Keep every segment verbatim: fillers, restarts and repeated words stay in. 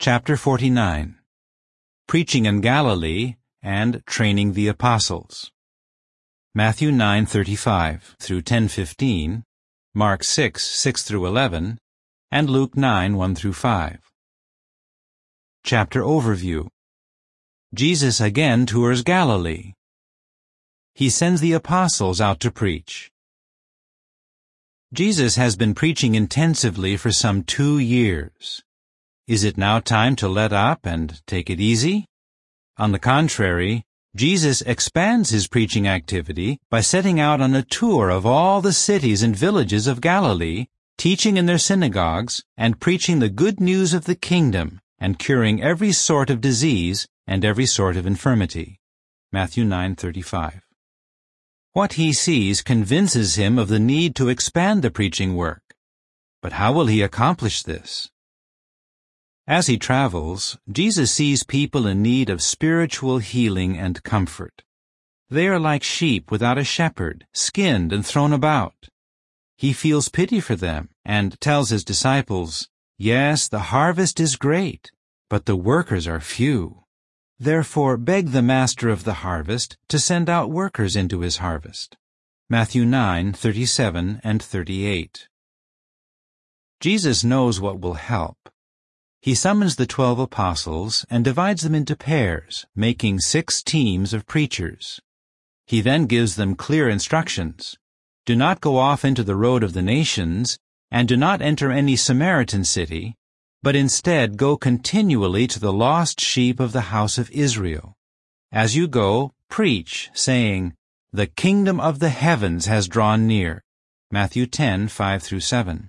Chapter forty-nine. Preaching in Galilee and Training the Apostles. Matthew nine thirty-five through ten fifteen, Mark six six through eleven, and Luke nine one through five. Chapter Overview. Jesus again tours Galilee. He sends the apostles out to preach. Jesus has been preaching intensively for some two years. Is it now time to let up and take it easy? On the contrary, Jesus expands his preaching activity by setting out on a tour of all the cities and villages of Galilee, teaching in their synagogues and preaching the good news of the kingdom and curing every sort of disease and every sort of infirmity. Matthew nine thirty-five. What he sees convinces him of the need to expand the preaching work. But how will he accomplish this? As he travels, Jesus sees people in need of spiritual healing and comfort. They are like sheep without a shepherd, skinned and thrown about. He feels pity for them and tells his disciples, "Yes, the harvest is great, but the workers are few. Therefore beg the master of the harvest to send out workers into his harvest." Matthew nine thirty-seven and thirty-eight. Jesus knows what will help. He summons the twelve apostles and divides them into pairs, making six teams of preachers. He then gives them clear instructions. Do not go off into the road of the nations, and do not enter any Samaritan city, but instead go continually to the lost sheep of the house of Israel. As you go, preach, saying, "The kingdom of the heavens has drawn near." Matthew ten five through seven.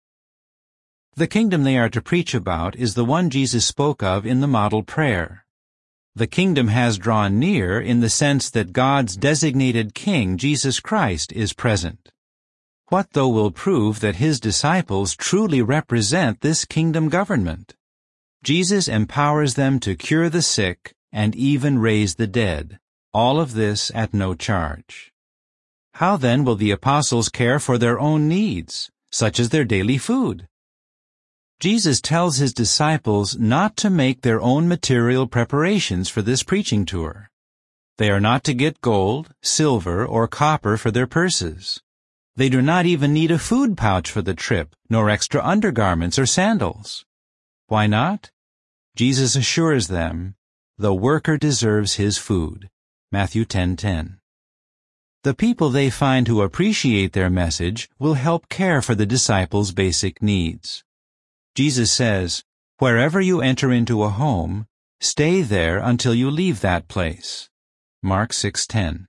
The kingdom they are to preach about is the one Jesus spoke of in the model prayer. The kingdom has drawn near in the sense that God's designated king, Jesus Christ, is present. What, though, will prove that his disciples truly represent this kingdom government? Jesus empowers them to cure the sick and even raise the dead, all of this at no charge. How then will the apostles care for their own needs, such as their daily food? Jesus tells his disciples not to make their own material preparations for this preaching tour. They are not to get gold, silver, or copper for their purses. They do not even need a food pouch for the trip, nor extra undergarments or sandals. Why not? Jesus assures them, "The worker deserves his food." Matthew ten ten. The people they find who appreciate their message will help care for the disciples' basic needs. Jesus says, "Wherever you enter into a home, stay there until you leave that place." Mark six ten.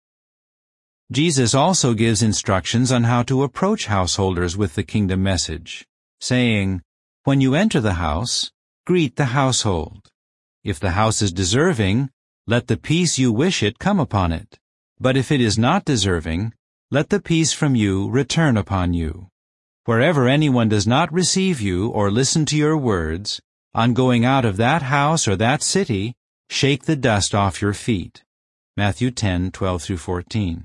Jesus also gives instructions on how to approach householders with the kingdom message, saying, "When you enter the house, greet the household. If the house is deserving, let the peace you wish it come upon it. But if it is not deserving, let the peace from you return upon you. Wherever anyone does not receive you or listen to your words, on going out of that house or that city, shake the dust off your feet." Matthew ten twelve through fourteen.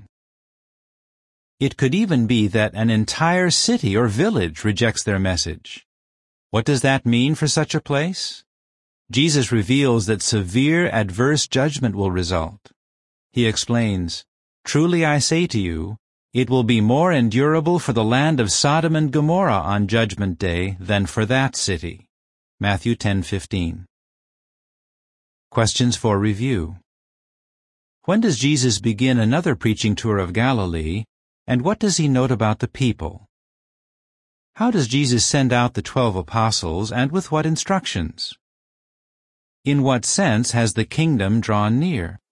It could even be that an entire city or village rejects their message. What does that mean for such a place? Jesus reveals that severe adverse judgment will result. He explains, "Truly I say to you, it will be more endurable for the land of Sodom and Gomorrah on Judgment Day than for that city." Matthew ten fifteen. Questions for review. When does Jesus begin another preaching tour of Galilee, and what does he note about the people? How does Jesus send out the twelve apostles, and with what instructions? In what sense has the kingdom drawn near?